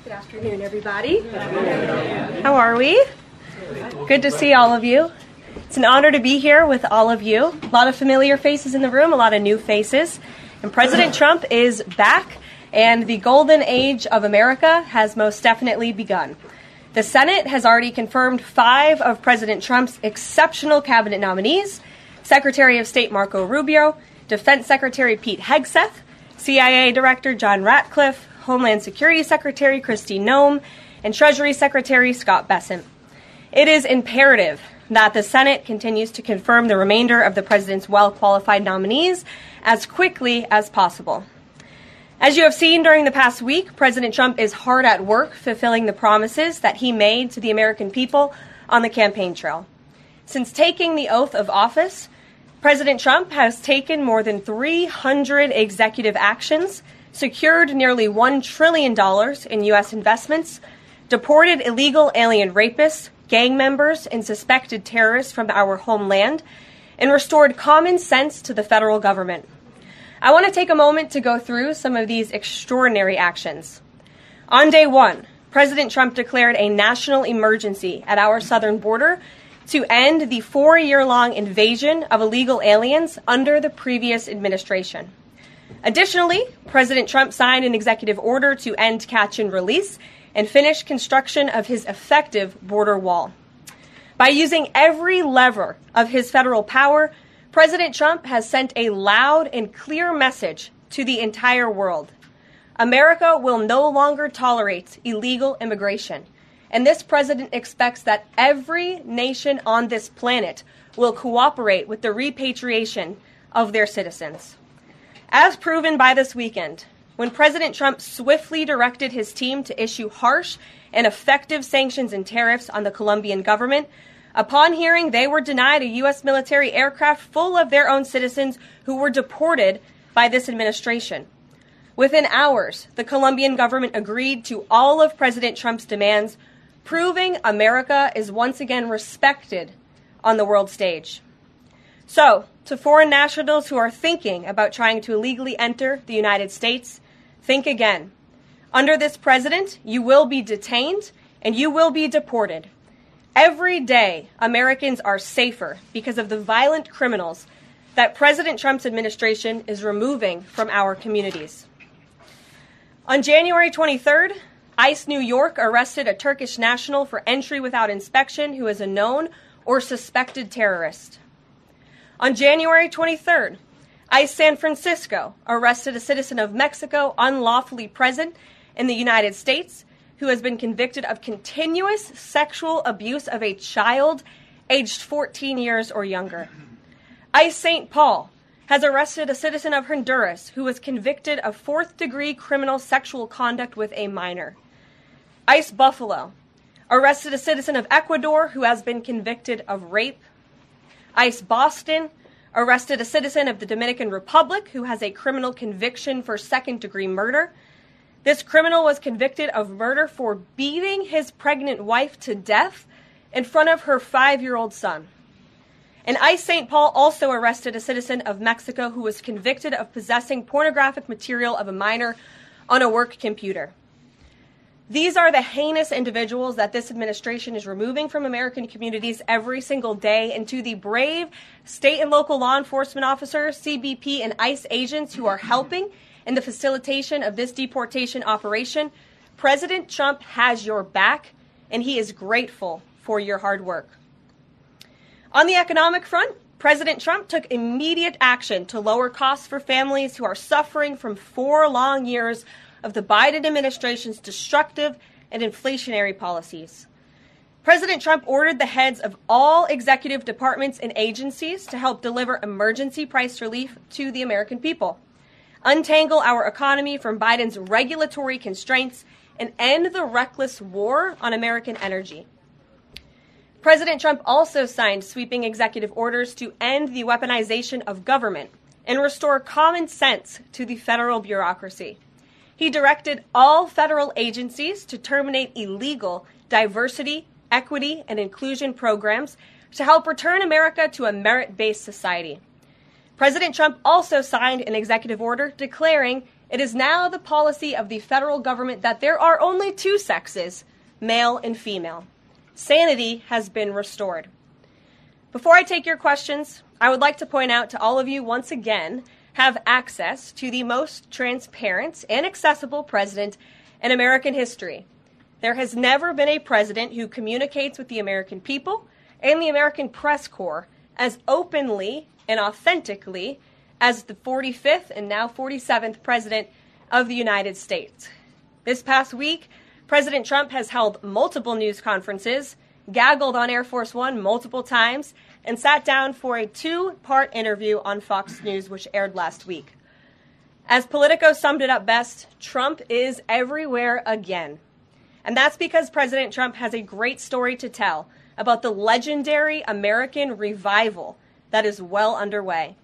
Good afternoon, everybody. How are we? Good to see all of you. It's an honor to be here with all of you. A lot of familiar faces in the room, a lot of new faces. And President Trump is back, and the golden age of America has most definitely begun. The Senate has already confirmed 5 of President Trump's exceptional cabinet nominees: Secretary of State Marco Rubio, Defense Secretary Pete Hegseth, CIA Director John Ratcliffe, Homeland Security Secretary Kristi Noem, and Treasury Secretary Scott Bessent. It is imperative that the Senate continues to confirm the remainder of the president's well-qualified nominees as quickly as possible. As you have seen during the past week, President Trump is hard at work fulfilling the promises that he made to the American people on the campaign trail. Since taking the oath of office, President Trump has taken more than 300 executive actions, secured nearly $1 trillion in U.S. investments, deported illegal alien rapists, gang members, and suspected terrorists from our homeland, and restored common sense to the federal government. I want to take a moment to go through some of these extraordinary actions. On day 1, President Trump declared a national emergency at our southern border to end the 4-year-long invasion of illegal aliens under the previous administration. Additionally, President Trump signed an executive order to end catch and release and finish construction of his effective border wall. By using every lever of his federal power, President Trump has sent a loud and clear message to the entire world. America will no longer tolerate illegal immigration, and this president expects that every nation on this planet will cooperate with the repatriation of their citizens. As proven by this weekend, when President Trump swiftly directed his team to issue harsh and effective sanctions and tariffs on the Colombian government, upon hearing they were denied a U.S. military aircraft full of their own citizens who were deported by this administration. Within hours, the Colombian government agreed to all of President Trump's demands, proving America is once again respected on the world stage. So, to foreign nationals who are thinking about trying to illegally enter the United States, think again. Under this president, you will be detained and you will be deported. Every day, Americans are safer because of the violent criminals that President Trump's administration is removing from our communities. On January 23rd, ICE New York arrested a Turkish national for entry without inspection who is a known or suspected terrorist. On January 23rd, ICE San Francisco arrested a citizen of Mexico unlawfully present in the United States who has been convicted of continuous sexual abuse of a child aged 14 years or younger. ICE St. Paul has arrested a citizen of Honduras who was convicted of 4th-degree criminal sexual conduct with a minor. ICE Buffalo arrested a citizen of Ecuador who has been convicted of rape. ICE Boston arrested a citizen of the Dominican Republic who has a criminal conviction for 2nd-degree murder. This criminal was convicted of murder for beating his pregnant wife to death in front of her 5-year-old son. And ICE St. Paul also arrested a citizen of Mexico who was convicted of possessing pornographic material of a minor on a work computer. These are the heinous individuals that this administration is removing from American communities every single day, and to the brave state and local law enforcement officers, CBP, and ICE agents who are helping in the facilitation of this deportation operation, President Trump has your back, and he is grateful for your hard work. On the economic front, President Trump took immediate action to lower costs for families who are suffering from 4 long years of the Biden administration's destructive and inflationary policies. President Trump ordered the heads of all executive departments and agencies to help deliver emergency price relief to the American people, untangle our economy from Biden's regulatory constraints, and end the reckless war on American energy. President Trump also signed sweeping executive orders to end the weaponization of government and restore common sense to the federal bureaucracy. He directed all federal agencies to terminate illegal diversity, equity, and inclusion programs to help return America to a merit-based society. President Trump also signed an executive order declaring It is now the policy of the federal government that there are only two sexes, male and female. Sanity has been restored. Before I take your questions, I would like to point out to all of you once again have access to the most transparent and accessible president in American history. There has never been a president who communicates with the American people and the American press corps as openly and authentically as the 45th and now 47th president of the United States. This past week, President Trump has held multiple news conferences, gaggled on Air Force One multiple times, and sat down for a two-part interview on Fox News, which aired last week. As Politico summed it up best, Trump is everywhere again. And that's because President Trump has a great story to tell about the legendary American revival that is well underway.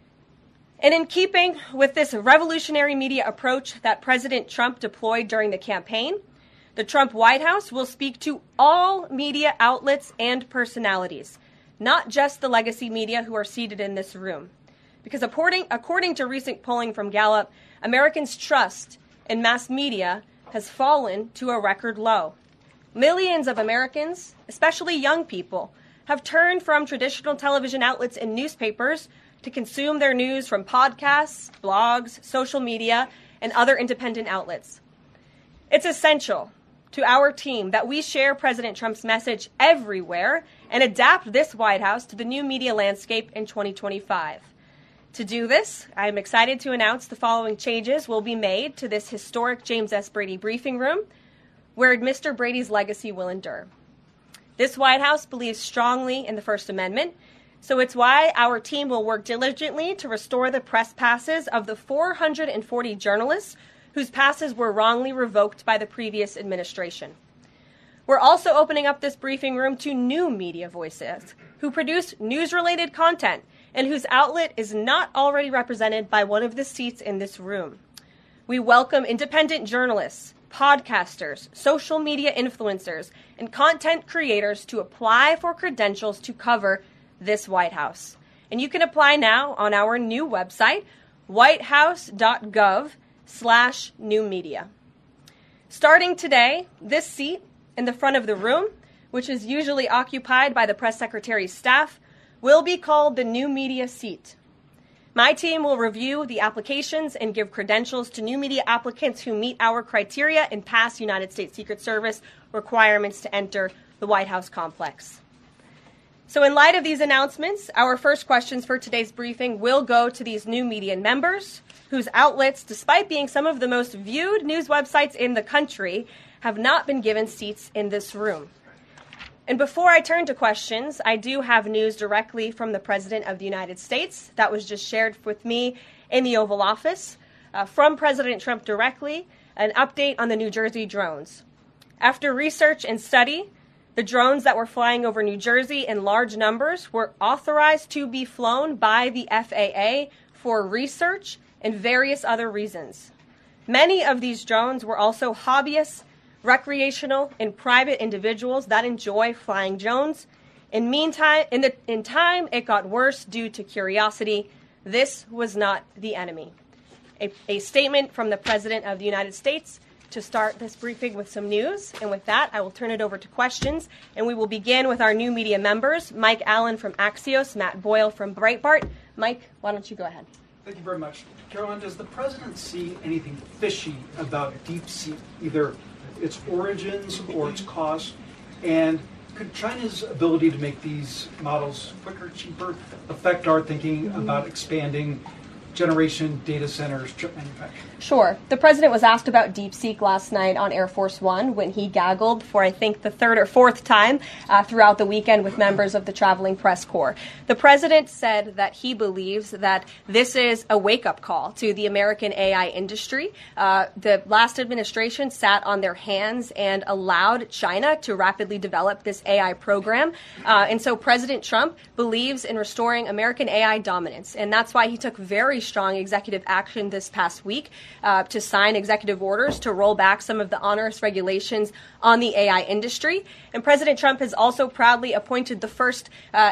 And in keeping with this revolutionary media approach that President Trump deployed during the campaign, the Trump White House will speak to all media outlets and personalities, not just the legacy media who are seated in this room. Because according to recent polling from Gallup, Americans' trust in mass media has fallen to a record low. Millions of Americans, especially young people, have turned from traditional television outlets and newspapers to consume their news from podcasts, blogs, social media, and other independent outlets. It's essential to our team that we share President Trump's message everywhere and adapt this White House to the new media landscape in 2025. To do this, I am excited to announce the following changes will be made to this historic James S. Brady briefing room, where Mr. Brady's legacy will endure. This White House believes strongly in the First Amendment, so it's why our team will work diligently to restore the press passes of the 440 journalists whose passes were wrongly revoked by the previous administration. We're also opening up this briefing room to new media voices who produce news-related content and whose outlet is not already represented by one of the seats in this room. We welcome independent journalists, podcasters, social media influencers, and content creators to apply for credentials to cover this White House. And you can apply now on our new website, whitehouse.gov/new media. Starting today, this seat in the front of the room, which is usually occupied by the press secretary's staff, will be called the new media seat. My team will review the applications and give credentials to new media applicants who meet our criteria and pass United States Secret Service requirements to enter the White House complex. So in light of these announcements, our first questions for today's briefing will go to these new media members whose outlets, despite being some of the most viewed news websites in the country, have not been given seats in this room. And before I turn to questions, I do have news directly from the President of the United States that was just shared with me in the Oval Office from President Trump directly, an update on the New Jersey drones. After research and study, the drones that were flying over New Jersey in large numbers were authorized to be flown by the FAA for research and various other reasons. Many of these drones were also hobbyists, recreational, and private individuals that enjoy flying drones. In time, it got worse due to curiosity. This was not the enemy. A statement from the President of the United States to start this briefing with some news. And with that, I will turn it over to questions. And we will begin with our new media members, Mike Allen from Axios, Matt Boyle from Breitbart. Mike, why don't you go ahead? Thank you very much. Caroline, does the President see anything fishy about DeepSeek, either its origins or its cost? And could China's ability to make these models quicker, cheaper, affect our thinking about expanding generation data centers, chip manufacturing? Sure. The President was asked about DeepSeek last night on Air Force One when he gaggled for, I think, the third or fourth time throughout the weekend with members of the traveling press corps. The President said that he believes that this is a wake-up call to the American AI industry. The last administration sat on their hands and allowed China to rapidly develop this AI program. And so President Trump believes in restoring American AI dominance. And that's why he took very strong executive action this past week to sign executive orders to roll back some of the onerous regulations on the AI industry. And President Trump has also proudly appointed the first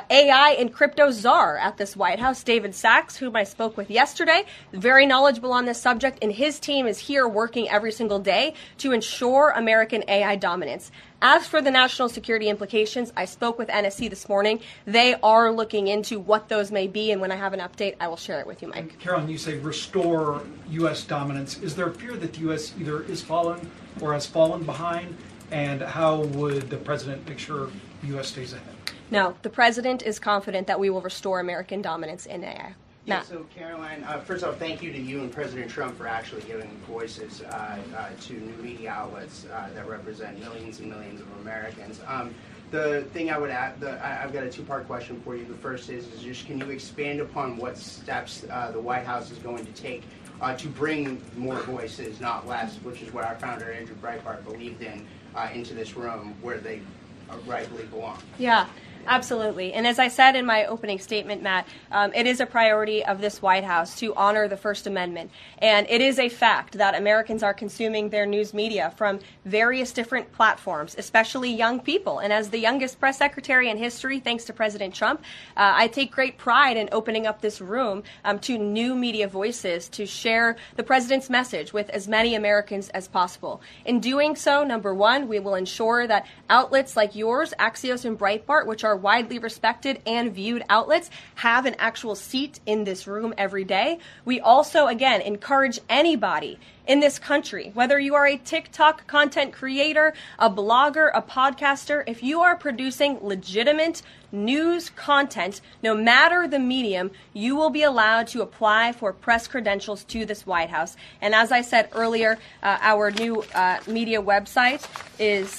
AI and crypto czar at this White House, David Sachs, whom I spoke with yesterday, very knowledgeable on this subject, and his team is here working every single day to ensure American AI dominance. As for the national security implications, I spoke with NSC this morning. They are looking into what those may be, and when I have an update, I will share it with you, Mike. And Caroline, you say restore U.S. dominance. Is there a fear that the U.S. either is fallen or has fallen behind? And how would the president make sure the U.S. stays ahead? No, the president is confident that we will restore American dominance in AI. Yeah, so Caroline, first off, thank you to you and President Trump for actually giving voices to new media outlets that represent millions and millions of Americans. The thing I would add, I've got a two-part question for you. The first is just can you expand upon what steps the White House is going to take to bring more voices, not less, which is what our founder, Andrew Breitbart, believed in, into this room where they rightfully belong? Yeah. Absolutely. And as I said in my opening statement, Matt, it is a priority of this White House to honor the First Amendment. And it is a fact that Americans are consuming their news media from various different platforms, especially young people. And as the youngest press secretary in history, thanks to President Trump, I take great pride in opening up this room to new media voices to share the president's message with as many Americans as possible. In doing so, number one, we will ensure that outlets like yours, Axios and Breitbart, which are widely respected and viewed outlets, have an actual seat in this room every day. We also, again, encourage anybody in this country, whether you are a TikTok content creator, a blogger, a podcaster, if you are producing legitimate news content, no matter the medium, you will be allowed to apply for press credentials to this White House. And as I said earlier, our new media website is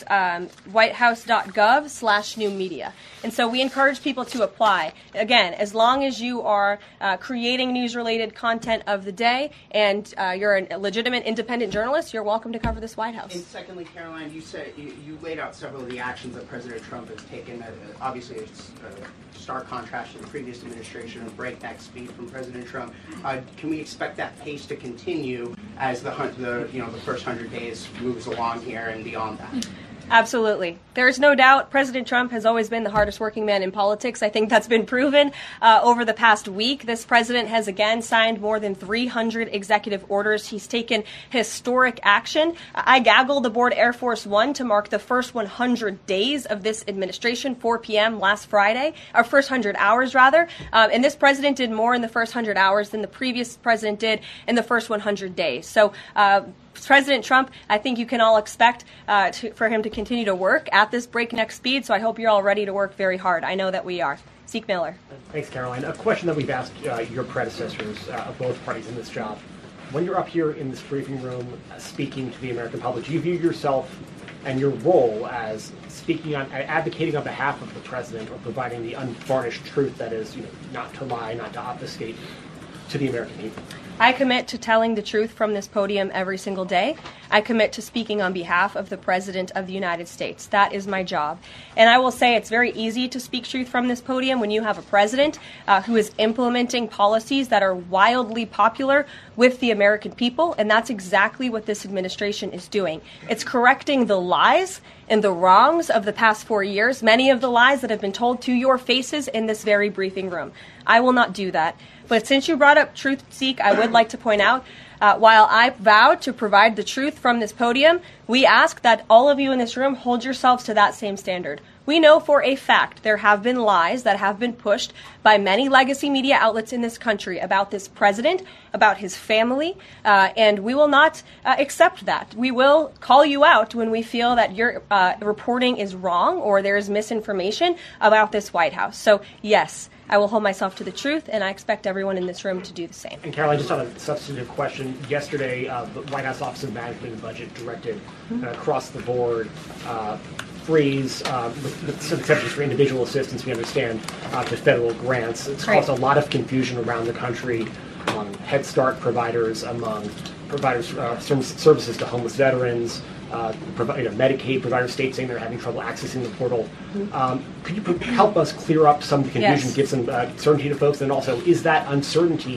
whitehouse.gov/new media. And so we encourage people to apply. Again, as long as you are creating news-related content of the day and you're a legitimate independent journalist, you're welcome to cover this White House. And secondly, Caroline, you said you laid out several of the actions that President Trump has taken. Obviously, it's a stark contrast to the previous administration of breakneck speed from President Trump. Can we expect that pace to continue as the first 100 days moves along here and beyond that? Absolutely. There's no doubt President Trump has always been the hardest working man in politics. I think that's been proven over the past week. This president has again signed more than 300 executive orders. He's taken historic action. I gaggled aboard Air Force One to mark the first 100 days of this administration, 4 p.m. last Friday, or first 100 hours rather. And this president did more in the first 100 hours than the previous president did in the first 100 days. So President Trump, I think you can all expect for him to continue to work at this breakneck speed, so I hope you're all ready to work very hard. I know that we are. Zeke Miller. Thanks, Caroline. A question that we've asked your predecessors of both parties in this job. When you're up here in this briefing room speaking to the American public, do you view yourself and your role as advocating on behalf of the president or providing the unvarnished truth that is, not to lie, not to obfuscate to the American people? I commit to telling the truth from this podium every single day. I commit to speaking on behalf of the President of the United States. That is my job. And I will say it's very easy to speak truth from this podium when you have a president who is implementing policies that are wildly popular with the American people. And that's exactly what this administration is doing. It's correcting the lies and the wrongs of the past 4 years, many of the lies that have been told to your faces in this very briefing room. I will not do that. But since you brought up truth, Zeke, I would like to point out, while I vowed to provide the truth from this podium, we ask that all of you in this room hold yourselves to that same standard. We know for a fact there have been lies that have been pushed by many legacy media outlets in this country about this president, about his family, and we will not accept that. We will call you out when we feel that your reporting is wrong or there is misinformation about this White House. So, yes, I will hold myself to the truth, and I expect everyone in this room to do the same. And Caroline, just on a substantive question, yesterday the White House Office of Management and Budget directed across the board freeze, with some exceptions for individual assistance, we understand, to federal grants. It's caused a lot of confusion around the country among Head Start providers, among providers services to homeless veterans, Medicaid providers, states saying they're having trouble accessing the portal. Could you help us clear up some of the confusion, give some certainty to folks? And also, is that uncertainty,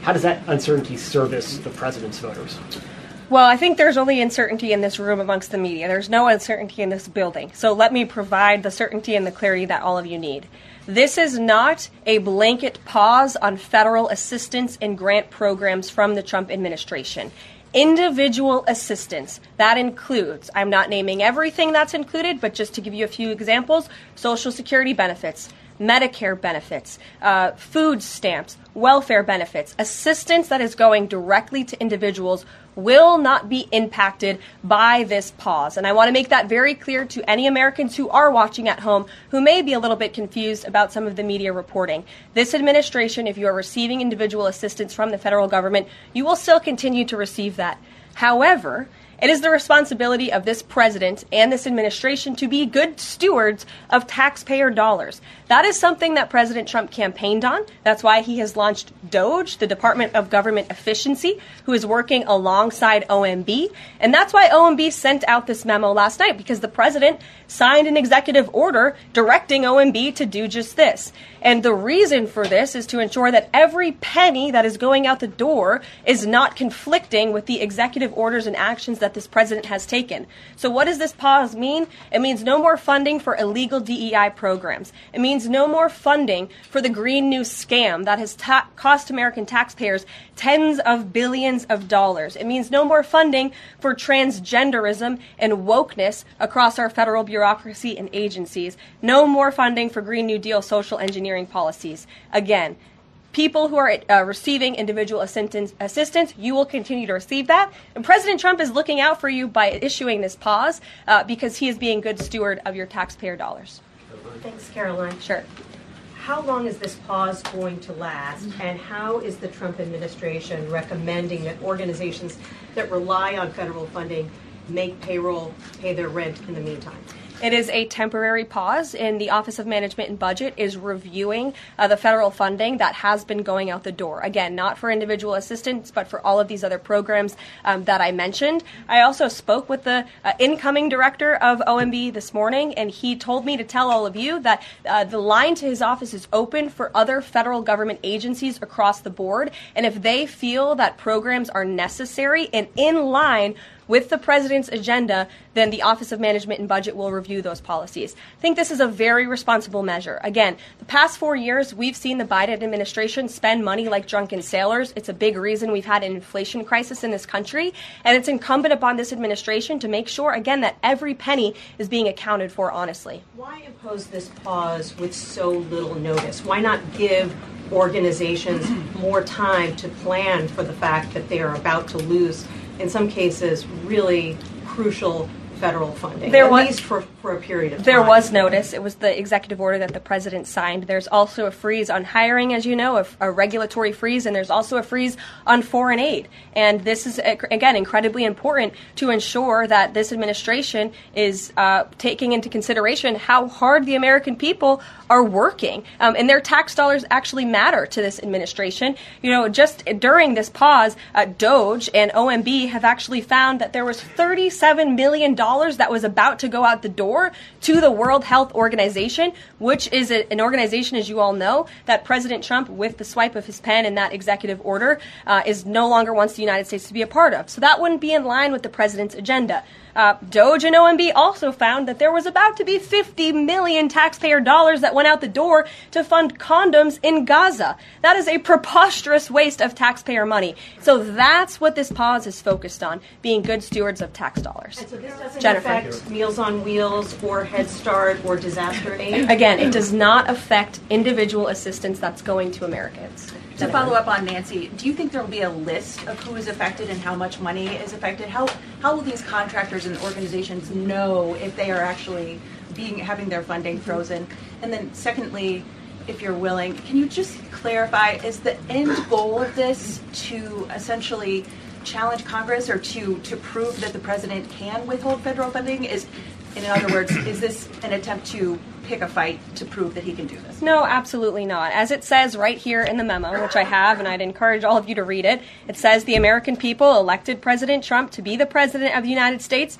how does that uncertainty service the president's voters? Well, I think there's only uncertainty in this room amongst the media. There's no uncertainty in this building. So let me provide the certainty and the clarity that all of you need. This is not a blanket pause on federal assistance and grant programs from the Trump administration. Individual assistance, that includes, I'm not naming everything that's included, but just to give you a few examples, Social Security benefits, Medicare benefits, food stamps, welfare benefits, assistance that is going directly to individuals will not be impacted by this pause. And I want to make that very clear to any Americans who are watching at home who may be a little bit confused about some of the media reporting. This administration, if you are receiving individual assistance from the federal government, you will still continue to receive that. However, it is the responsibility of this president and this administration to be good stewards of taxpayer dollars. That is something that President Trump campaigned on. That's why he has launched DOGE, the Department of Government Efficiency, who is working alongside OMB. And that's why OMB sent out this memo last night, because the president signed an executive order directing OMB to do just this. And the reason for this is to ensure that every penny that is going out the door is not conflicting with the executive orders and actions that this president has taken. So what does this pause mean? It means no more funding for illegal DEI programs. It means no more funding for the Green New scam that has cost American taxpayers tens of billions of dollars. It means no more funding for transgenderism and wokeness across our federal bureaucracy and agencies. No more funding for Green New Deal social engineering policies. Again, people who are receiving individual assistance, you will continue to receive that. And President Trump is looking out for you by issuing this pause because he is being good steward of your taxpayer dollars. Thanks, Caroline. Sure. How long is this pause going to last, and how is the Trump administration recommending that organizations that rely on federal funding make payroll, pay their rent in the meantime? It is a temporary pause, and the Office of Management and Budget is reviewing the federal funding that has been going out the door. Again, not for individual assistance, but for all of these other programs that I mentioned. I also spoke with the incoming director of OMB this morning, and he told me to tell all of you that the line to his office is open for other federal government agencies across the board, and if they feel that programs are necessary and in line with the president's agenda, then the Office of Management and Budget will review those policies. I think this is a very responsible measure. Again, the past 4 years, we've seen the Biden administration spend money like drunken sailors. It's a big reason we've had an inflation crisis in this country, and it's incumbent upon this administration to make sure, again, that every penny is being accounted for honestly. Why impose this pause with so little notice? Why not give organizations more time to plan for the fact that they are about to lose, in some cases, really crucial federal funding, at least for a period of time? There was notice. It was the executive order that the president signed. There's also a freeze on hiring, as you know, a regulatory freeze, and there's also a freeze on foreign aid. And this is, again, incredibly important to ensure that this administration is taking into consideration how hard the American people are working. And their tax dollars actually matter to this administration. You know, just during this pause, DOGE and OMB have actually found that there was $37 million that was about to go out the door to the World Health Organization, which is an organization, as you all know, that President Trump, with the swipe of his pen in that executive order, is no longer wants the United States to be a part of. So that wouldn't be in line with the president's agenda. DOGE and OMB also found that there was about to be 50 million taxpayer dollars that went out the door to fund condoms in Gaza. That is a preposterous waste of taxpayer money. So that's what this pause is focused on, being good stewards of tax dollars. And so this doesn't affect Meals on Wheels or Head Start or disaster aid? Again, it does not affect individual assistance that's going to Americans. To follow up on Nancy, do you think there will be a list of who is affected and how much money is affected? How will these contractors and organizations know if they are actually having their funding frozen? And then secondly, if you're willing, can you just clarify, is the end goal of this to essentially challenge Congress or to prove that the president can withhold federal funding? In other words, is this an attempt to pick a fight to prove that he can do this? No, absolutely not. As it says right here in the memo, which I have, and I'd encourage all of you to read it, it says the American people elected President Trump to be the president of the United States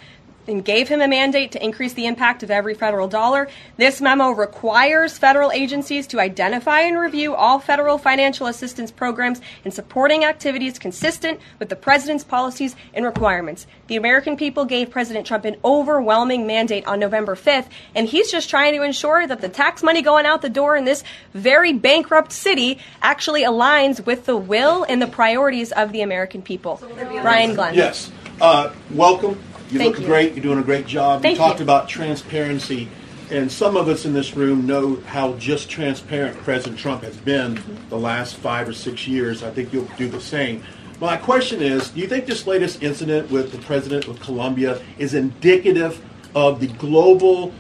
and gave him a mandate to increase the impact of every federal dollar. This memo requires federal agencies to identify and review all federal financial assistance programs and supporting activities consistent with the president's policies and requirements. The American people gave President Trump an overwhelming mandate on November 5th, and he's just trying to ensure that the tax money going out the door in this very bankrupt city actually aligns with the will and the priorities of the American people. Brian Glenn. Yes. Welcome. You Thank look you. great. You're doing a great job. Thank you talked you. about transparency, and some of us in this room know how just transparent President Trump has been the last 5 or 6 years. I think you'll do the same. My question is, do you think this latest incident with the president of Colombia is indicative of the global,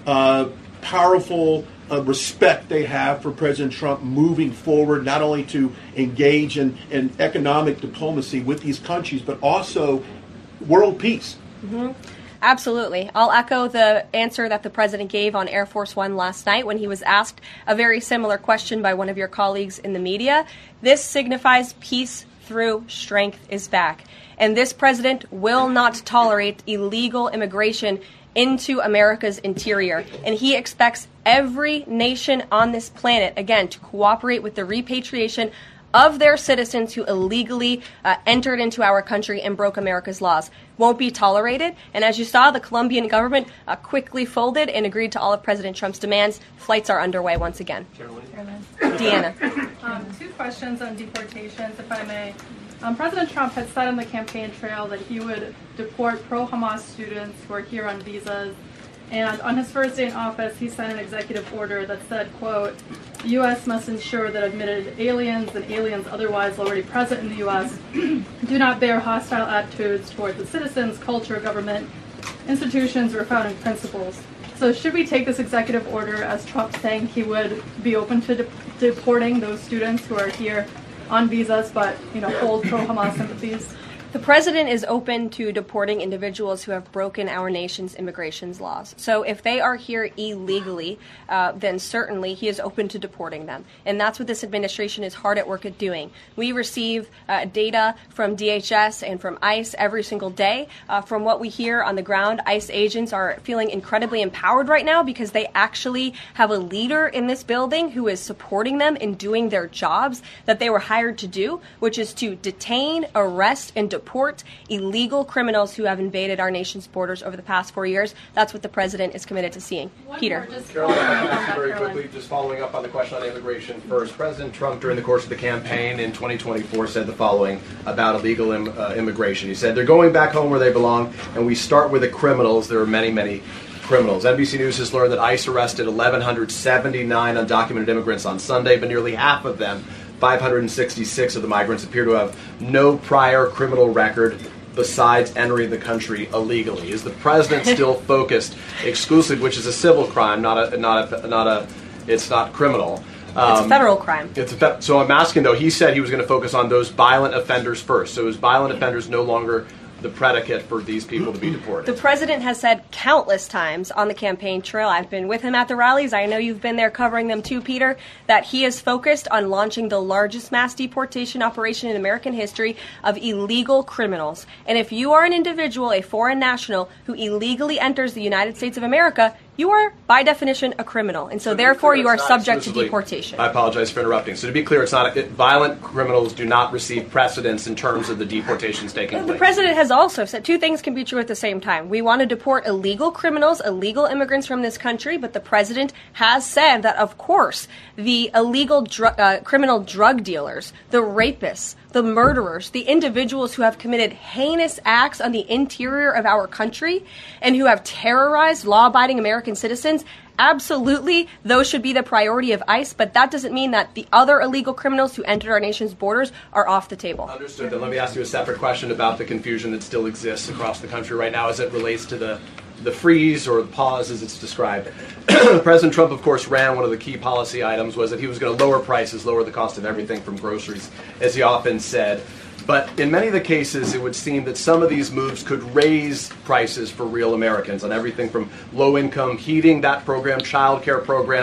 powerful respect they have for President Trump moving forward, not only to engage in economic diplomacy with these countries, but also world peace? Mm-hmm. Absolutely. I'll echo the answer that the president gave on Air Force One last night when he was asked a very similar question by one of your colleagues in the media. This signifies peace through strength is back. And this president will not tolerate illegal immigration into America's interior. And he expects every nation on this planet, again, to cooperate with the repatriation of their citizens who illegally entered into our country and broke America's laws. Won't be tolerated. And as you saw, the Colombian government quickly folded and agreed to all of President Trump's demands. Flights are underway once again. Deanna. 2 questions on deportations, if I may. President Trump had said on the campaign trail that he would deport pro-Hamas students who are here on visas. And on his first day in office, he signed an executive order that said, quote, the U.S. must ensure that admitted aliens and aliens otherwise already present in the U.S. do not bear hostile attitudes toward the citizens, culture, government, institutions, or founding principles. So should we take this executive order as Trump saying he would be open to deporting those students who are here on visas but, hold pro-Hamas sympathies? The president is open to deporting individuals who have broken our nation's immigration laws. So if they are here illegally, then certainly he is open to deporting them. And that's what this administration is hard at work at doing. We receive data from DHS and from ICE every single day. From what we hear on the ground, ICE agents are feeling incredibly empowered right now because they actually have a leader in this building who is supporting them in doing their jobs that they were hired to do, which is to detain, arrest, and deport illegal criminals who have invaded our nation's borders over the past 4 years. That's what the president is committed to seeing. Peter. Caroline, very quickly, just following up on the question on immigration first. President Trump, during the course of the campaign in 2024, said the following about illegal immigration. He said, they're going back home where they belong, and we start with the criminals. There are many, many criminals. NBC News has learned that ICE arrested 1,179 undocumented immigrants on Sunday, but nearly half of them, 566 of the migrants, appear to have no prior criminal record besides entering the country illegally. Is the president still focused exclusively, which is a civil crime, it's not criminal? It's a federal crime. So I'm asking, though, he said he was going to focus on those violent offenders first. So is violent offenders no longer the predicate for these people to be deported? The president has said countless times on the campaign trail, I've been with him at the rallies, I know you've been there covering them too, Peter, that he is focused on launching the largest mass deportation operation in American history of illegal criminals. And if you are an individual, a foreign national, who illegally enters the United States of America, you are, by definition, a criminal. And so therefore, you are subject to deportation. I apologize for interrupting. So to be clear, it's not violent criminals do not receive precedence in terms of the deportations taking place. The president has also said 2 things can be true at the same time. We want to deport illegal criminals, illegal immigrants from this country, but the president has said that, of course, the illegal criminal drug dealers, the rapists, the murderers, the individuals who have committed heinous acts on the interior of our country and who have terrorized law-abiding American citizens, absolutely, those should be the priority of ICE, but that doesn't mean that the other illegal criminals who entered our nation's borders are off the table. Understood. Then let me ask you a separate question about the confusion that still exists across the country right now as it relates to the freeze or the pause as it's described. President Trump, of course, ran one of the key policy items was that he was going to lower prices, lower the cost of everything from groceries, as he often said. But in many of the cases, it would seem that some of these moves could raise prices for real Americans on everything from low-income heating, that program, child care programs,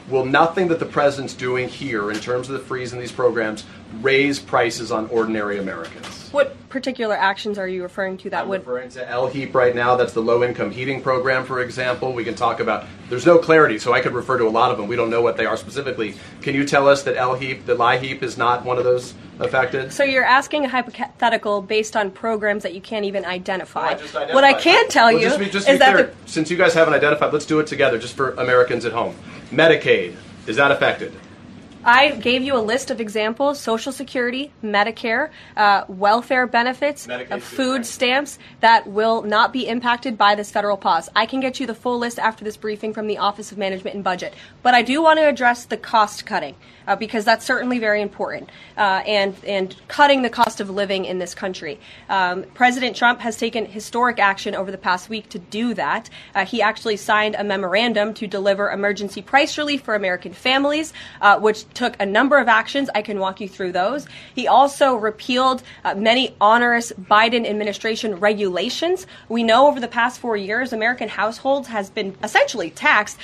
will nothing that the president's doing here in terms of the freeze and these programs raise prices on ordinary Americans? What particular actions are you referring to that I'm would... referring to LHEAP right now. That's the low-income heating program, for example. We can talk about... There's no clarity, so I could refer to a lot of them. We don't know what they are specifically. Can you tell us that LHEAP is not one of those affected? So you're asking a hypothetical based on programs that you can't even identify. I just identified. What I can tell you just is be that clear, since you guys haven't identified, let's do it together, just for Americans at home. Medicaid, is that affected? I gave you a list of examples: Social Security, Medicare, welfare benefits, food stamps that will not be impacted by this federal pause. I can get you the full list after this briefing from the Office of Management and Budget. But I do want to address the cost cutting because that's certainly very important and cutting the cost of living in this country. President Trump has taken historic action over the past week to do that. He actually signed a memorandum to deliver emergency price relief for American families, which took a number of actions. I can walk you through those. He also repealed many onerous Biden administration regulations. We know over the past 4 years, American households has been essentially taxed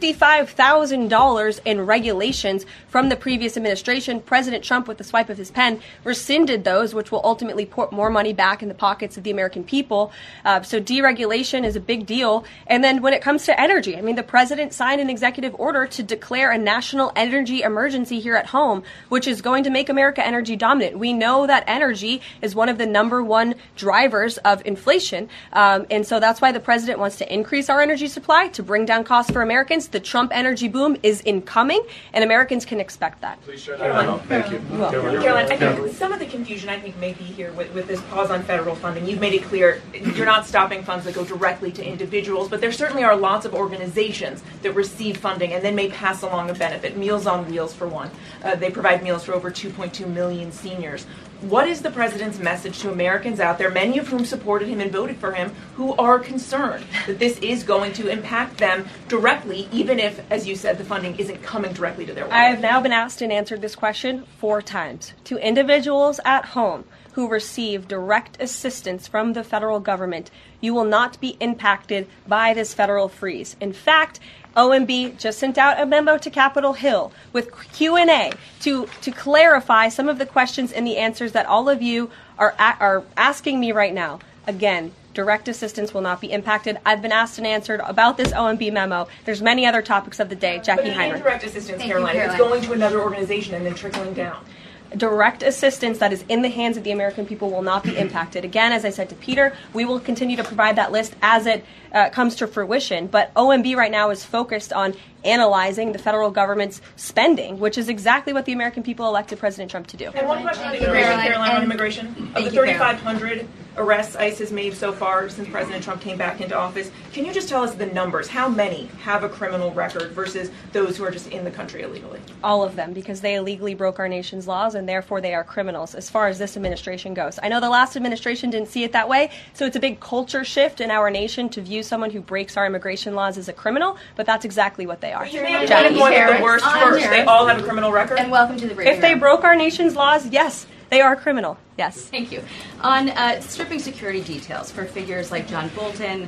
$55,000 in regulations from the previous administration. President Trump, with the swipe of his pen, rescinded those, which will ultimately put more money back in the pockets of the American people. So deregulation is a big deal. And then when it comes to energy, I mean, the president signed an executive order to declare a national energy emergency here at home, which is going to make America energy dominant. We know that energy is one of the number one drivers of inflation. And so that's why the president wants to increase our energy supply to bring down costs for Americans. The Trump energy boom is incoming, and Americans can expect that. Please share that. Thank you. Caroline, I think some of the confusion may be here with this pause on federal funding. You've made it clear you're not stopping funds that go directly to individuals, but there certainly are lots of organizations that receive funding and then may pass along a benefit. Meals on Wheels, for one. They provide meals for over 2.2 million seniors. What is the president's message to Americans out there, many of whom supported him and voted for him, who are concerned that this is going to impact them directly, even if, as you said, the funding isn't coming directly to their wallet? I have now been asked and answered this question 4 times. To individuals at home who receive direct assistance from the federal government, you will not be impacted by this federal freeze. In fact, OMB just sent out a memo to Capitol Hill with Q&A to clarify some of the questions and the answers that all of you are asking me right now. Again, direct assistance will not be impacted. I've been asked and answered about this OMB memo. There's many other topics of the day. Jackie Heinrich. Direct assistance, Caroline, it's going to another organization and then trickling down. Direct assistance that is in the hands of the American people will not be impacted. Again, as I said to Peter, we will continue to provide that list as it comes to fruition. But OMB right now is focused on analyzing the federal government's spending, which is exactly what the American people elected President Trump to do. And one question on immigration, Caroline, on immigration. Of the 3,500 arrests ICE has made so far since President Trump came back into office, can you just tell us the numbers? How many have a criminal record versus those who are just in the country illegally? All of them, because they illegally broke our nation's laws, and therefore they are criminals as far as this administration goes. I know the last administration didn't see it that way, so it's a big culture shift in our nation to view someone who breaks our immigration laws as a criminal, but that's exactly what they are. You made a point of the worst first. They all have a criminal record? And welcome to the briefing. If they broke our nation's laws, yes, they are criminal. Yes. Thank you. On stripping security details for figures like John Bolton,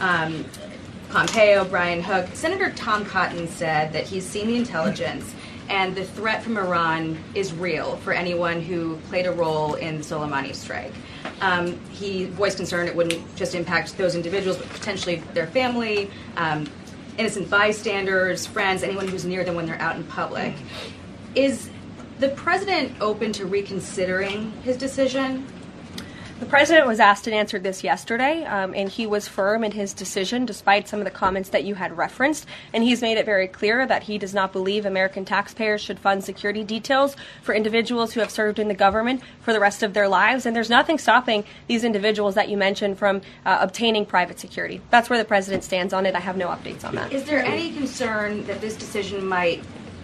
Pompeo, Brian Hook, Senator Tom Cotton said that he's seen the intelligence and the threat from Iran is real for anyone who played a role in the Soleimani strike. He voiced concern it wouldn't just impact those individuals, but potentially their family, innocent bystanders, friends, anyone who's near them when they're out in public. Is the president open to reconsidering his decision? The president was asked and answered this yesterday, and he was firm in his decision despite some of the comments that you had referenced. And he's made it very clear that he does not believe American taxpayers should fund security details for individuals who have served in the government for the rest of their lives. And there's nothing stopping these individuals that you mentioned from obtaining private security. That's where the president stands on it. I have no updates on that. Is there any concern that this decision might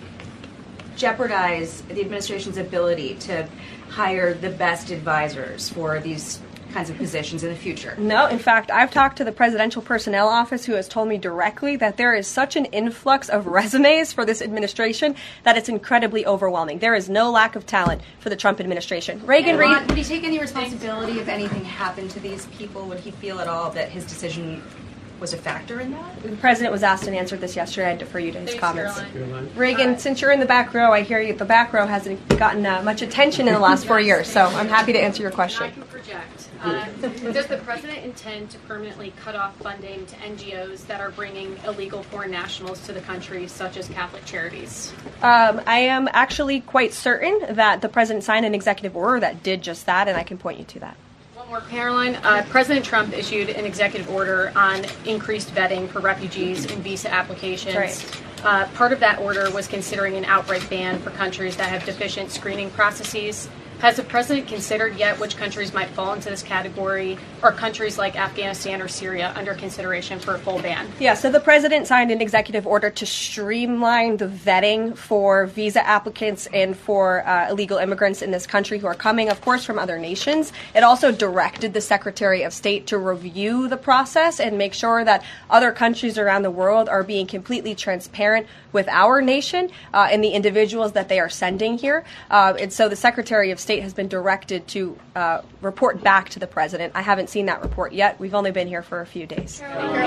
jeopardize the administration's ability to hire the best advisors for these kinds of positions in the future? No, in fact, I've talked to the Presidential Personnel Office, who has told me directly that there is such an influx of resumes for this administration that it's incredibly overwhelming. There is no lack of talent for the Trump administration. Reagan Reed. Would he take any responsibility if anything happened to these people? Would he feel at all that his decision was a factor in that? The president was asked and answered this yesterday. I defer you to his Thanks, comments. Caroline. Reagan, since you're in the back row, I hear you. The back row hasn't gotten much attention in the last 4 years, so I'm happy to answer your question. I can project. Does the president intend to permanently cut off funding to NGOs that are bringing illegal foreign nationals to the country, such as Catholic Charities? I am actually quite certain that the president signed an executive order that did just that, and I can point you to that. One more, Caroline. President Trump issued an executive order on increased vetting for refugees and visa applications. Right. Part of that order was considering an outright ban for countries that have deficient screening processes. Has the president considered yet which countries might fall into this category? Are countries like Afghanistan or Syria under consideration for a full ban? Yeah, so the president signed an executive order to streamline the vetting for visa applicants and for illegal immigrants in this country who are coming, of course, from other nations. It also directed the Secretary of State to review the process and make sure that other countries around the world are being completely transparent with our nation and the individuals that they are sending here. And so the Secretary of State has been directed to report back to the president. I haven't seen that report yet. We've only been here for a few days.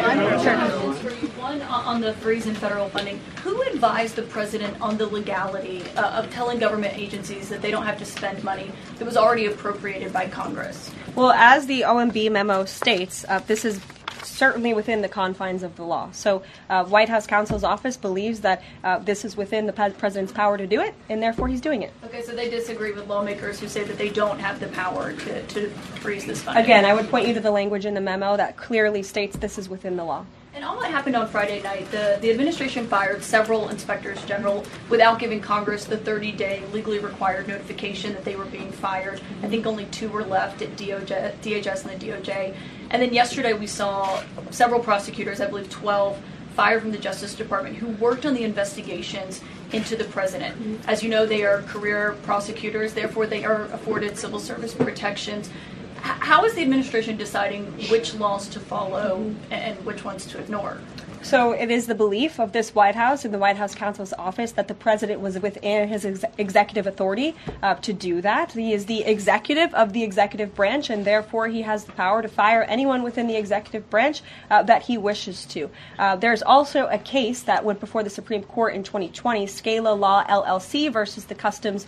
One on the freeze in federal funding. Who advised the president on the legality of telling government agencies that they don't have to spend money that was already appropriated by Congress? Well, as the OMB memo states, this is certainly within the confines of the law. So White House counsel's office believes that this is within the president's power to do it, and therefore he's doing it. Okay, so they disagree with lawmakers who say that they don't have the power to freeze this funding. Again, I would point you to the language in the memo that clearly states this is within the law. And all that happened on Friday night. The administration fired several inspectors general without giving Congress the 30-day legally required notification that they were being fired. I think only 2 were left at DHS and the DOJ. And then yesterday we saw several prosecutors, I believe 12, fired from the Justice Department who worked on the investigations into the president. As you know, they are career prosecutors, therefore they are afforded civil service protections. How is the administration deciding which laws to follow and which ones to ignore? So it is the belief of this White House and the White House counsel's office that the president was within his executive authority to do that. He is the executive of the executive branch, and therefore he has the power to fire anyone within the executive branch that he wishes to. There's also a case that went before the Supreme Court in 2020, Scala Law LLC versus the Customs,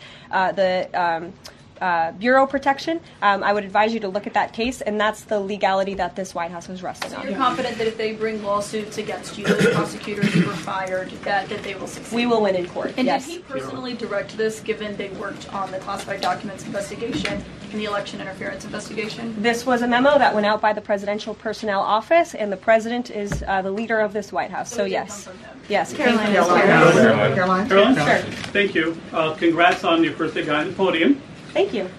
Bureau protection. I would advise you to look at that case, and that's the legality that this White House was resting on. So you're confident that if they bring lawsuits against you, those prosecutors who were fired, that they will succeed? We will win in court, And yes. did he personally direct this, given they worked on the classified documents investigation and the election interference investigation? This was a memo that went out by the Presidential Personnel Office, and the president is the leader of this White House. So yes. Yes. Caroline. Sure. Thank you. Congrats on your first day behind the podium. Thank you.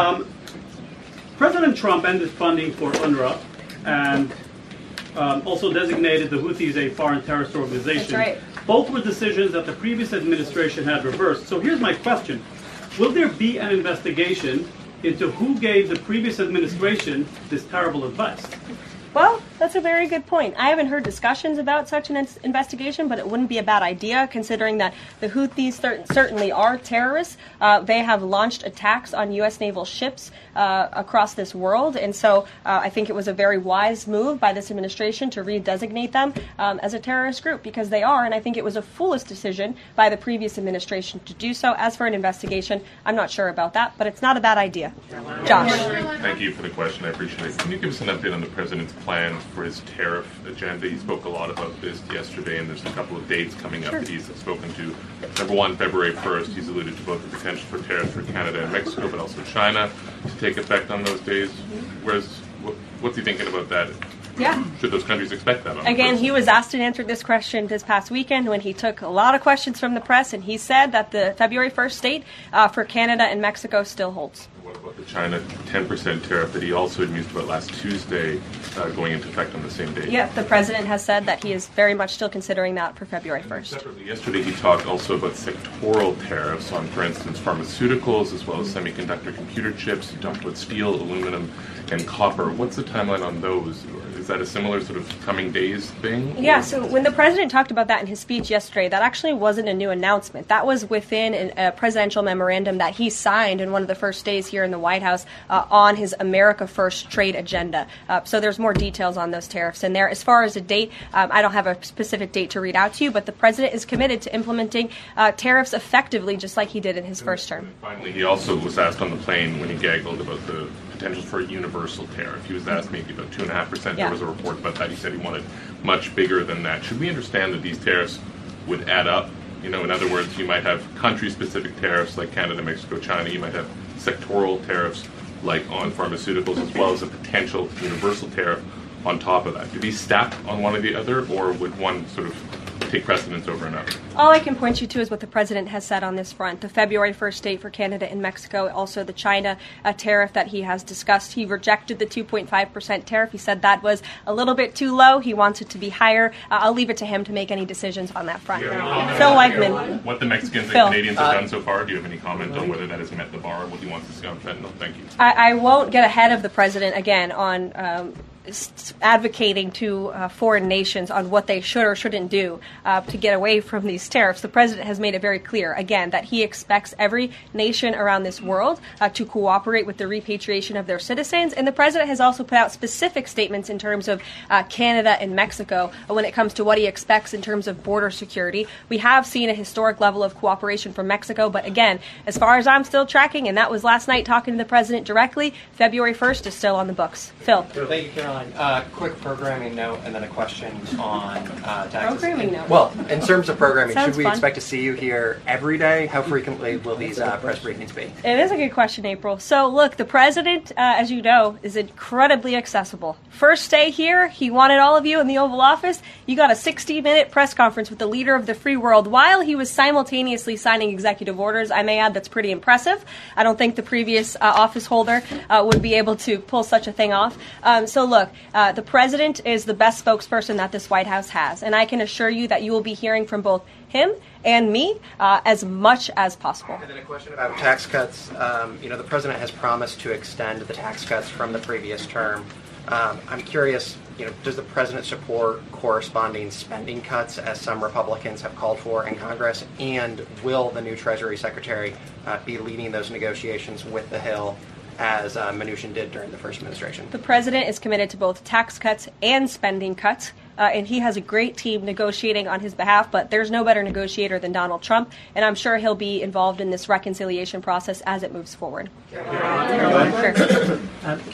President Trump ended funding for UNRWA and also designated the Houthis a foreign terrorist organization. That's right. Both were decisions that the previous administration had reversed. So here's my question. Will there be an investigation into who gave the previous administration this terrible advice? Well, that's a very good point. I haven't heard discussions about such an investigation, but it wouldn't be a bad idea considering that the Houthis certainly are terrorists. They have launched attacks on U.S. naval ships across this world, and so I think it was a very wise move by this administration to redesignate them as a terrorist group, because they are, and I think it was a foolish decision by the previous administration to do so. As for an investigation, I'm not sure about that, but it's not a bad idea. Josh. Thank you for the question. I appreciate it. Can you give us an update on the president's plan for his tariff agenda? He spoke a lot about this yesterday, and there's a couple of dates coming up that he's spoken to. Number one, February 1st, he's alluded to both the potential for tariffs for Canada and Mexico, but also China to take effect on those days. What's he thinking about that? Yeah. Should those countries expect that? Again, he was asked and answered this question this past weekend when he took a lot of questions from the press, and he said that the February 1st date for Canada and Mexico still holds. What about the China 10% tariff that he also had mused about last Tuesday going into effect on the same day? Yeah, the president has said that he is very much still considering that for February 1st. Separately, yesterday he talked also about sectoral tariffs on, for instance, pharmaceuticals as well as semiconductor computer chips. He talked about steel, aluminum, and copper. What's the timeline on those? Is that a similar sort of coming days thing? Yeah, so when the president talked about that in his speech yesterday, that actually wasn't a new announcement. That was within a presidential memorandum that he signed in one of the first days here in the White House on his America First trade agenda. So there's more details on those tariffs in there. As far as a date, I don't have a specific date to read out to you, but the president is committed to implementing tariffs effectively, just like he did in his first term. Finally, he also was asked on the plane when he gaggled about the potential for a universal tariff. He was asked maybe about 2.5%. There was a report about that. He said he wanted much bigger than that. Should we understand that these tariffs would add up? You know, in other words, you might have country-specific tariffs like Canada, Mexico, China. You might have sectoral tariffs like on pharmaceuticals, as well as a potential universal tariff on top of that. Do these stack on one or the other, or would one sort of take precedence over another? All I can point you to is what the president has said on this front. The February 1st date for Canada and Mexico, also the China tariff that he has discussed. He rejected the 2.5% tariff. He said that was a little bit too low. He wants it to be higher. I'll leave it to him to make any decisions on that front. Phil Wegman. What the Mexicans and Canadians have done so far, do you have any comment on whether that has met the bar, what he wants to see on fentanyl? Thank you. I won't get ahead of the president again on advocating to foreign nations on what they should or shouldn't do to get away from these tariffs. The president has made it very clear, again, that he expects every nation around this world to cooperate with the repatriation of their citizens. And the president has also put out specific statements in terms of Canada and Mexico when it comes to what he expects in terms of border security. We have seen a historic level of cooperation from Mexico, but again, as far as I'm still tracking, and that was last night talking to the president directly, February 1st is still on the books. Phil. Thank you, Caroline. Quick programming note and then a question on taxes. Programming note. Well, in terms of programming, Sounds should we fun. expect to see you here every day? How frequently will these press briefings be? It is a good question, April. So, look, the president, as you know, is incredibly accessible. First day here, he wanted all of you in the Oval Office. You got a 60-minute press conference with the leader of the free world while he was simultaneously signing executive orders. I may add that's pretty impressive. I don't think the previous office holder would be able to pull such a thing off. So, look, the president is the best spokesperson that this White House has, and I can assure you that you will be hearing from both him and me as much as possible. And then a question about tax cuts. The president has promised to extend the tax cuts from the previous term. I'm curious, does the president support corresponding spending cuts, as some Republicans have called for in Congress? And will the new Treasury Secretary be leading those negotiations with the Hill, as Mnuchin did during the first administration? The president is committed to both tax cuts and spending cuts, and he has a great team negotiating on his behalf, but there's no better negotiator than Donald Trump, and I'm sure he'll be involved in this reconciliation process as it moves forward. Caroline,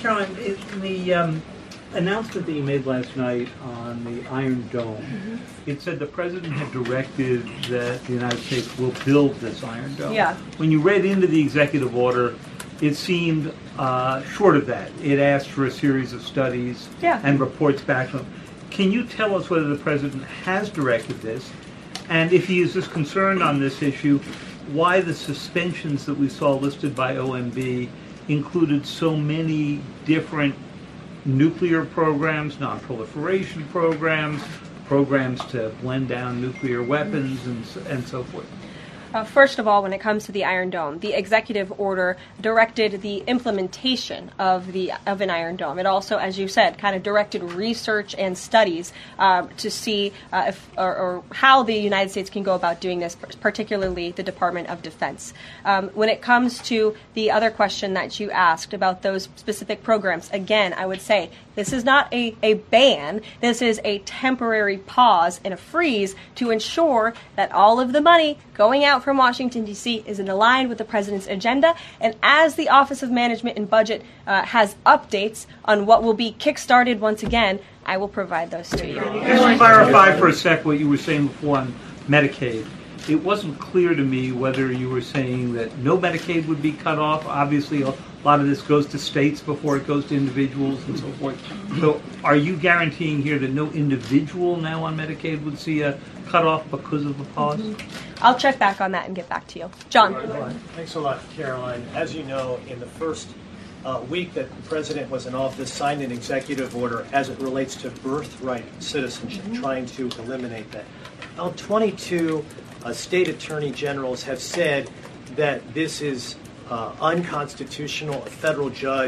in the announcement that you made last night on the Iron Dome, it said the president had directed that the United States will build this Iron Dome. Yeah. When you read into the executive order, it seemed short of that. It asked for a series of studies and reports back to him. Can you tell us whether the president has directed this? And if he is as concerned on this issue, why the suspensions that we saw listed by OMB included so many different nuclear programs, non-proliferation programs, programs to blend down nuclear weapons, and so forth? First of all, when it comes to the Iron Dome, the executive order directed the implementation of an Iron Dome. It also, as you said, kind of directed research and studies to see if how the United States can go about doing this, particularly the Department of Defense. When it comes to the other question that you asked about those specific programs, again, I would say this is not a ban. This is a temporary pause and a freeze to ensure that all of the money going out from Washington, D.C. is aligned with the president's agenda. And as the Office of Management and Budget has updates on what will be kickstarted once again, I will provide those to you. Just to clarify for a sec what you were saying before on Medicaid. It wasn't clear to me whether you were saying that no Medicaid would be cut off. Obviously, a lot of this goes to states before it goes to individuals and so forth. So are you guaranteeing here that no individual now on Medicaid would see a cutoff because of the pause? I'll check back on that and get back to you. John. Thanks a lot, Caroline. As you know, in the first week that the president was in office, signed an executive order as it relates to birthright citizenship, trying to eliminate that. Now, 22 state attorney generals have said that this is unconstitutional. A federal judge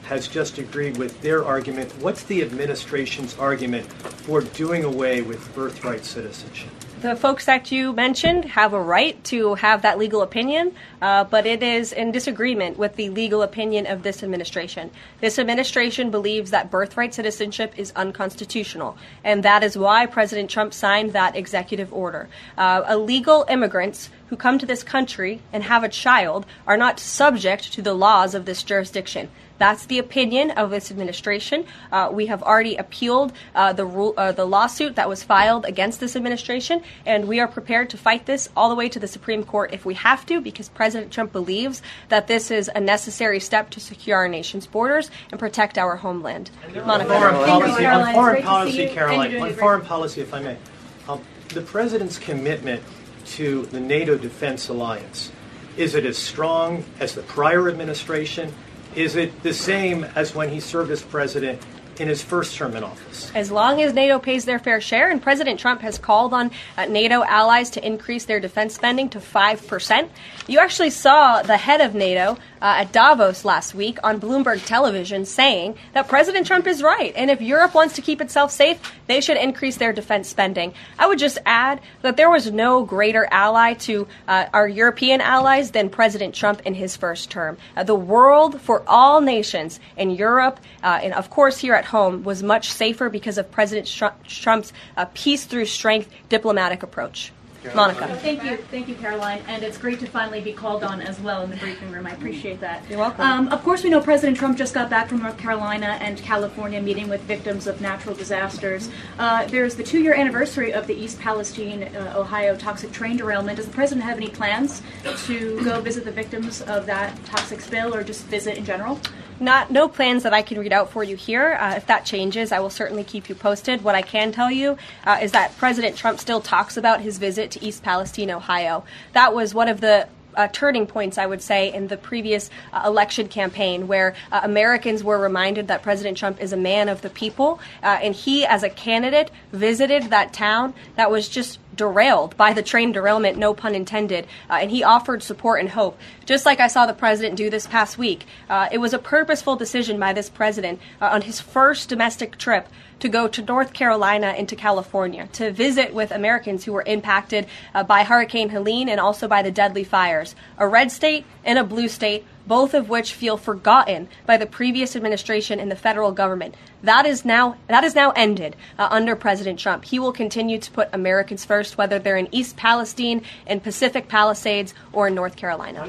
has just agreed with their argument. What's the administration's argument for doing away with birthright citizenship? The folks that you mentioned have a right to have that legal opinion, but it is in disagreement with the legal opinion of this administration. This administration believes that birthright citizenship is unconstitutional, and that is why President Trump signed that executive order. Illegal immigrants who come to this country and have a child are not subject to the laws of this jurisdiction. That's the opinion of this administration. We have already appealed the lawsuit that was filed against this administration, and we are prepared to fight this all the way to the Supreme Court if we have to, because President Trump believes that this is a necessary step to secure our nation's borders and protect our homeland. Monica. On foreign policy, Caroline, on foreign policy, if I may, the president's commitment to the NATO Defense Alliance, is it as strong as the prior administration? Is it the same as when he served as president in his first term in office? As long as NATO pays their fair share, and President Trump has called on NATO allies to increase their defense spending to 5%. You actually saw the head of NATO at Davos last week on Bloomberg television saying that President Trump is right, and if Europe wants to keep itself safe, they should increase their defense spending. I would just add that there was no greater ally to our European allies than President Trump in his first term. The world for all nations in Europe, and of course here at home, was much safer because of President Trump's peace through strength diplomatic approach. Monica. Thank you, Caroline. And it's great to finally be called on as well in the briefing room. I appreciate that. You're welcome. Of course, we know President Trump just got back from North Carolina and California meeting with victims of natural disasters. There's the 2-year anniversary of the East Palestine, Ohio toxic train derailment. Does the president have any plans to go visit the victims of that toxic spill or just visit in general? No plans that I can read out for you here. If that changes, I will certainly keep you posted. What I can tell you is that President Trump still talks about his visit to East Palestine, Ohio. That was one of the turning points, I would say, in the previous election campaign, where Americans were reminded that President Trump is a man of the people, and he, as a candidate, visited that town that was just derailed by the train derailment, no pun intended, and he offered support and hope, just like I saw the president do this past week. It was a purposeful decision by this president on his first domestic trip to go to North Carolina and to California to visit with Americans who were impacted by Hurricane Helene and also by the deadly fires. A red state and a blue state, both of which feel forgotten by the previous administration and the federal government. That is now ended under President Trump. He will continue to put Americans first, whether they're in East Palestine, in Pacific Palisades, or in North Carolina.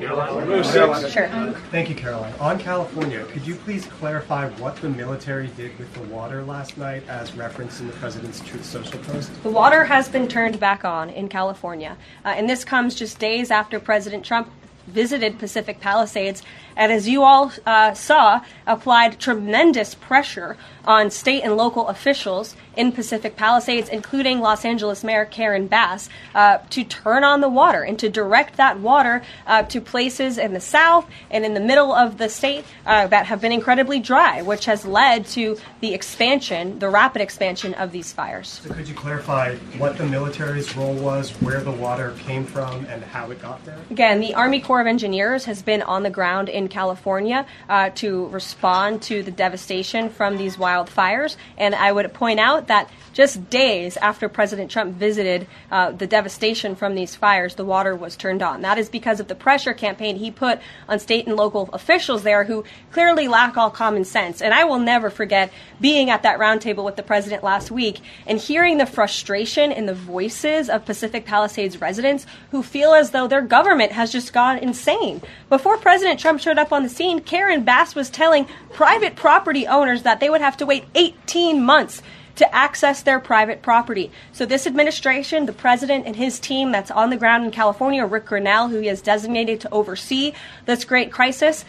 Sure. Thank you, Caroline. On California, could you please clarify what the military did with the water last night, as referenced in the president's Truth Social post? The water has been turned back on in California, and this comes just days after President Trump visited Pacific Palisades, and as you all saw, applied tremendous pressure on state and local officials in Pacific Palisades, including Los Angeles Mayor Karen Bass, to turn on the water and to direct that water to places in the south and in the middle of the state that have been incredibly dry, which has led to the expansion, the rapid expansion of these fires. So could you clarify what the military's role was, where the water came from, and how it got there? Again, the Army Corps of Engineers has been on the ground in California to respond to the devastation from these wildfires, and I would point out that just days after President Trump visited the devastation from these fires, the water was turned on. That is because of the pressure campaign he put on state and local officials there who clearly lack all common sense. And I will never forget being at that roundtable with the president last week and hearing the frustration in the voices of Pacific Palisades residents who feel as though their government has just gone insane. Before President Trump showed up on the scene, Karen Bass was telling private property owners that they would have to wait 18 months to access their private property. So this administration, the president and his team that's on the ground in California, Rick Grenell, who he has designated to oversee this great crisis,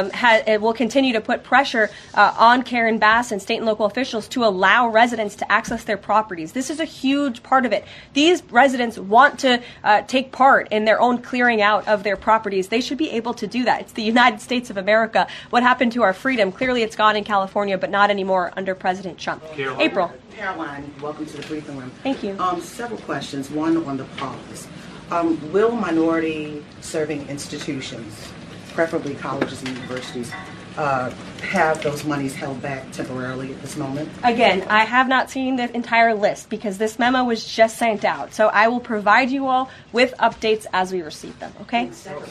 it will continue to put pressure on Karen Bass and state and local officials to allow residents to access their properties. This is a huge part of it. These residents want to take part in their own clearing out of their properties. They should be able to do that. It's the United States of America. What happened to our freedom? Clearly it's gone in California, but not anymore under President Trump. April. Caroline, welcome to the briefing room. Thank you. Several questions. One on the pause. Will minority-serving institutions, preferably colleges and universities, have those monies held back temporarily at this moment? Again, I have not seen the entire list because this memo was just sent out. So I will provide you all with updates as we receive them, okay?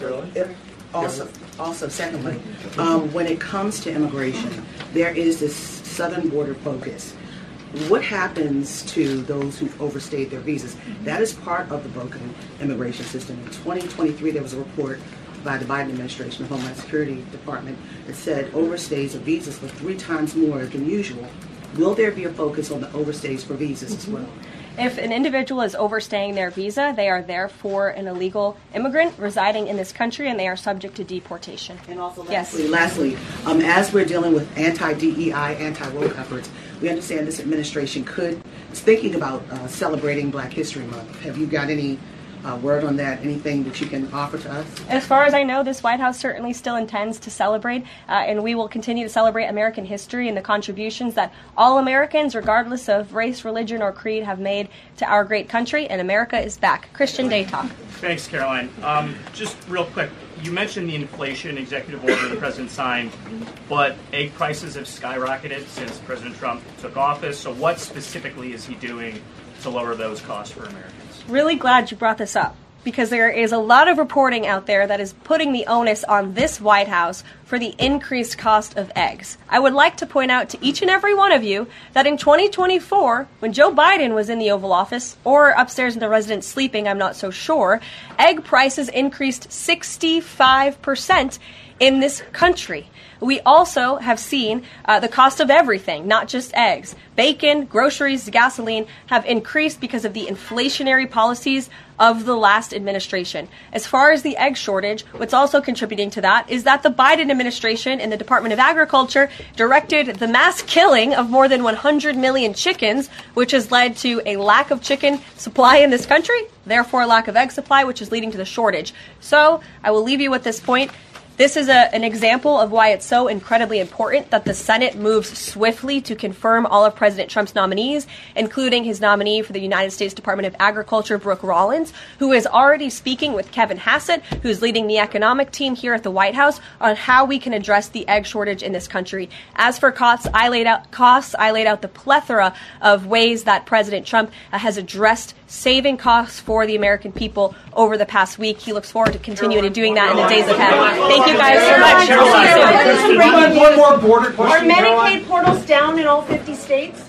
Also, secondly, when it comes to immigration, there is this southern border focus. What happens to those who've overstayed their visas? That is part of the broken immigration system. In 2023, there was a report by the Biden administration, the Homeland Security Department, that said overstays of visas were 3 times more than usual. Will there be a focus on the overstays for visas as well? If an individual is overstaying their visa, they are therefore an illegal immigrant residing in this country, and they are subject to deportation. And also, yes. Lastly, as we're dealing with anti-DEI, anti-woke efforts, we understand this administration is thinking about celebrating Black History Month. Have you got any word on that? Anything that you can offer to us? As far as I know, this White House certainly still intends to celebrate, and we will continue to celebrate American history and the contributions that all Americans, regardless of race, religion, or creed, have made to our great country, and America is back. Christian Day Talk. Thanks, Caroline. Just real quick, you mentioned the inflation executive order the president signed, but egg prices have skyrocketed since President Trump took office. So what specifically is he doing to lower those costs for Americans? Really glad you brought this up, because there is a lot of reporting out there that is putting the onus on this White House for the increased cost of eggs. I would like to point out to each and every one of you that in 2024, when Joe Biden was in the Oval Office, or upstairs in the residence sleeping, I'm not so sure, egg prices increased 65% in this country. We also have seen the cost of everything, not just eggs. Bacon, groceries, gasoline have increased because of the inflationary policies of the last administration. As far as the egg shortage, what's also contributing to that is that the Biden administration in the Department of Agriculture directed the mass killing of more than 100 million chickens, which has led to a lack of chicken supply in this country, therefore a lack of egg supply, which is leading to the shortage. So I will leave you with this point. This is an example of why it's so incredibly important that the Senate moves swiftly to confirm all of President Trump's nominees, including his nominee for the United States Department of Agriculture, Brooke Rollins, who is already speaking with Kevin Hassett, who's leading the economic team here at the White House, on how we can address the egg shortage in this country. As for costs, I laid out the plethora of ways that President Trump has addressed saving costs for the American people over the past week. He looks forward to continuing to doing that in the days ahead. Thank you guys so much. One more border question. Are Medicaid portals down in all 50 states?